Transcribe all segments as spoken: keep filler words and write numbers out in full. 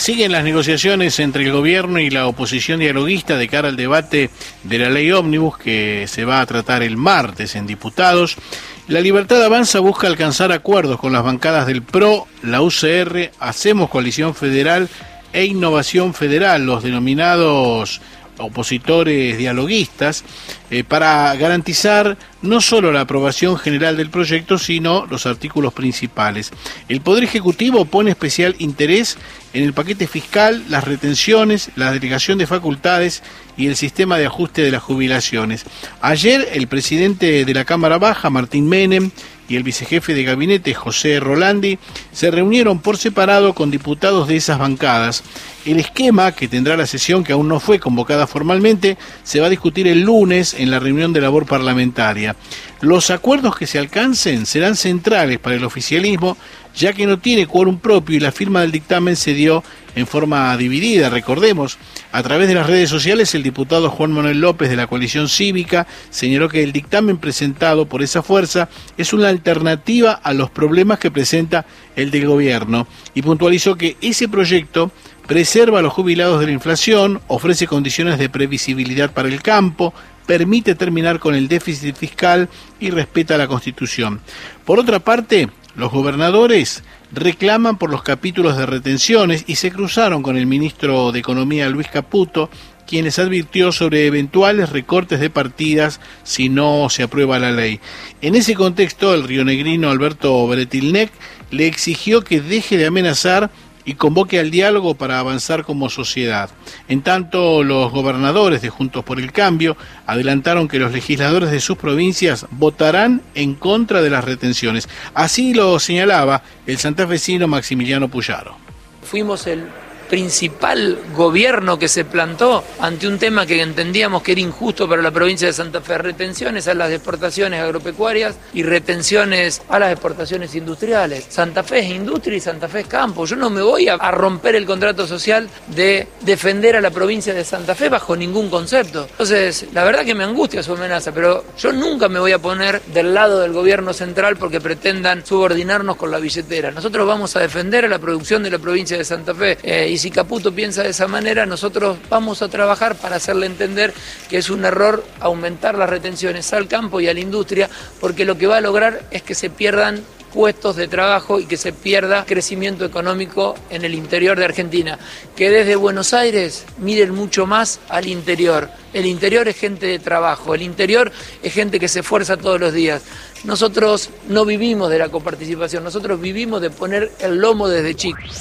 Siguen las negociaciones entre el gobierno y la oposición dialoguista de cara al debate de la ley ómnibus que se va a tratar el martes en diputados. La Libertad Avanza busca alcanzar acuerdos con las bancadas del P R O, la U C R, Hacemos Coalición Federal e Innovación Federal, los denominados opositores dialoguistas, eh, para garantizar no solo la aprobación general del proyecto, sino los artículos principales. El Poder Ejecutivo pone especial interés en el paquete fiscal, las retenciones, la delegación de facultades y el sistema de ajuste de las jubilaciones. Ayer el presidente de la Cámara Baja, Martín Menem, y el vicejefe de gabinete, José Rolandi, se reunieron por separado con diputados de esas bancadas. El esquema que tendrá la sesión, que aún no fue convocada formalmente, se va a discutir el lunes en la reunión de labor parlamentaria. Los acuerdos que se alcancen serán centrales para el oficialismo, ya que no tiene quórum propio y la firma del dictamen se dio en forma dividida. Recordemos, a través de las redes sociales, el diputado Juan Manuel López de la Coalición Cívica señaló que el dictamen presentado por esa fuerza es una alternativa a los problemas que presenta el del gobierno y puntualizó que ese proyecto preserva a los jubilados de la inflación, ofrece condiciones de previsibilidad para el campo, permite terminar con el déficit fiscal y respeta la Constitución. Por otra parte, los gobernadores reclaman por los capítulos de retenciones y se cruzaron con el ministro de Economía, Luis Caputo, quien les advirtió sobre eventuales recortes de partidas si no se aprueba la ley. En ese contexto, el rionegrino Alberto Bretilnec le exigió que deje de amenazar y convoque al diálogo para avanzar como sociedad. En tanto, los gobernadores de Juntos por el Cambio adelantaron que los legisladores de sus provincias votarán en contra de las retenciones. Así lo señalaba el santafesino Maximiliano Puyaro. Fuimos el principal gobierno que se plantó ante un tema que entendíamos que era injusto para la provincia de Santa Fe, retenciones a las exportaciones agropecuarias y retenciones a las exportaciones industriales. Santa Fe es industria y Santa Fe es campo. Yo no me voy a, a romper el contrato social de defender a la provincia de Santa Fe bajo ningún concepto. Entonces, la verdad que me angustia su amenaza, pero yo nunca me voy a poner del lado del gobierno central porque pretendan subordinarnos con la billetera. Nosotros vamos a defender a la producción de la provincia de Santa Fe eh, y si Caputo piensa de esa manera, nosotros vamos a trabajar para hacerle entender que es un error aumentar las retenciones al campo y a la industria, porque lo que va a lograr es que se pierdan puestos de trabajo y que se pierda crecimiento económico en el interior de Argentina. Que desde Buenos Aires miren mucho más al interior. El interior es gente de trabajo, el interior es gente que se esfuerza todos los días. Nosotros no vivimos de la coparticipación, nosotros vivimos de poner el lomo desde chicos.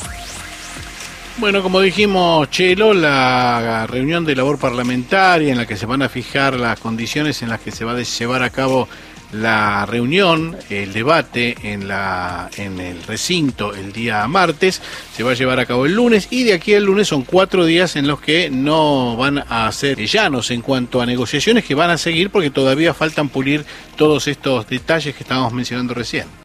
Bueno, como dijimos, Chelo, la reunión de labor parlamentaria en la que se van a fijar las condiciones en las que se va a llevar a cabo la reunión, el debate en la en el recinto el día martes, se va a llevar a cabo el lunes y de aquí al lunes son cuatro días en los que no van a ser llanos en cuanto a negociaciones que van a seguir porque todavía faltan pulir todos estos detalles que estábamos mencionando recién.